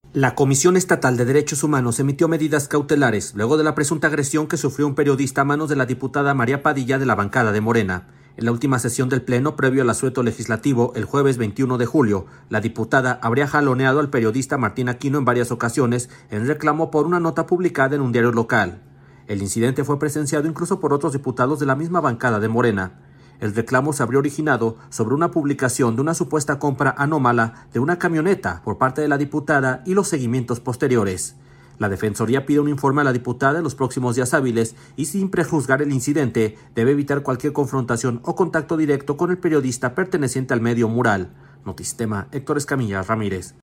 La Comisión Estatal de Derechos Humanos emitió medidas cautelares luego de la presunta agresión que sufrió un periodista a manos de la diputada María Padilla de la bancada de Morena. En la última sesión del Pleno, previo al asueto legislativo, el jueves 21 de julio, la diputada habría jaloneado al periodista Martín Aquino en varias ocasiones en reclamo por una nota publicada en un diario local. El incidente fue presenciado incluso por otros diputados de la misma bancada de Morena. El reclamo se habría originado sobre una publicación de una supuesta compra anómala de una camioneta por parte de la diputada y los seguimientos posteriores. La Defensoría pide un informe a la diputada en los próximos días hábiles y, sin prejuzgar el incidente, debe evitar cualquier confrontación o contacto directo con el periodista perteneciente al medio Mural. Notisistema, Héctor Escamilla Ramírez.